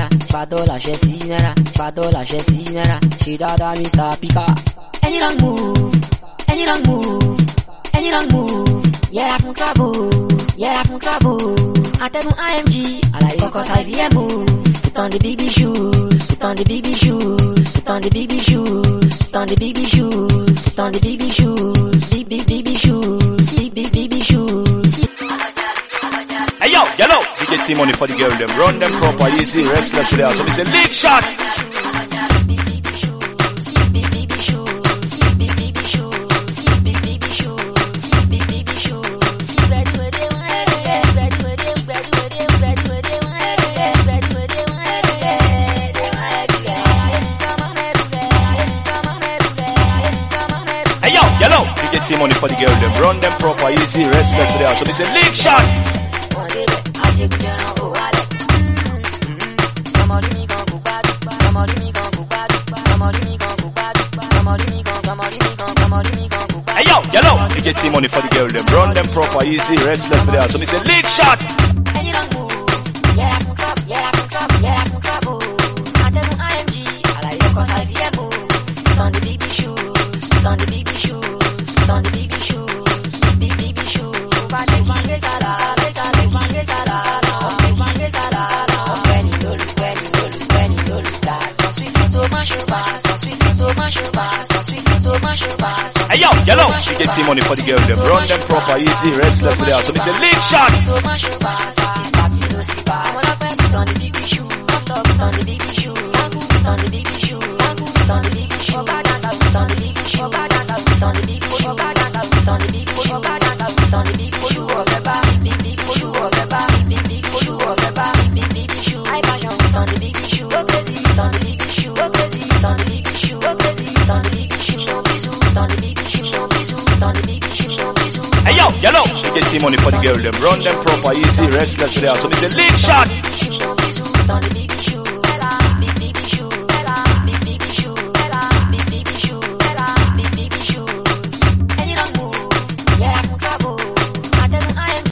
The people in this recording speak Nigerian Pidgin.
naira, $5 she see naira, $5 she see naira. She dada Mr. Pika. Any long move, any long move, any long move. Yeah, I'm from trouble, yeah, I'm from trouble. I tell you IMG, I like it cause I VM move. Put on the big shoes, put on the big shoes, put on the big shoes, put on the big shoes, put on the big shoes, big shoes, big shoes. Hey yo, yellow, we get team money for the girl, them run them proper, easy, restless with us. So we say lick shot. Team money for the girl, them run them proper, easy, restless with us. So we say lick shot. Hey yo, yellow, we get team money for the girl, them run them proper, easy, restless with us. So we say lick shot. Any long move, yeah, I'm from trouble, yeah, I'm from trouble, yeah, I'm from trouble. I tell you IMG, I like it cause I VM move. Put on the big shoes, put on the big shoes. On the big shoes, big shoes. Vange sala, hey yo, yellow, we get team money for the girl, them run them proper, easy, restless with us. So we say lick shot. On the big shoes, on the big shoes, on the big shoes, on the big shoes, on the big shoes, on the big shoes. On the big shoe, on the big shoe of the bar, big shoe of the bar, big shoe of the bar, big shoe. I passion on the big shoe, on the big shoe, on the big shoe, on the big shoe, on the big shoe, on the big shoe. Hey yo, yellow, we get team money for the girl, them run them proper, easy, restless with us. So we say lick shot.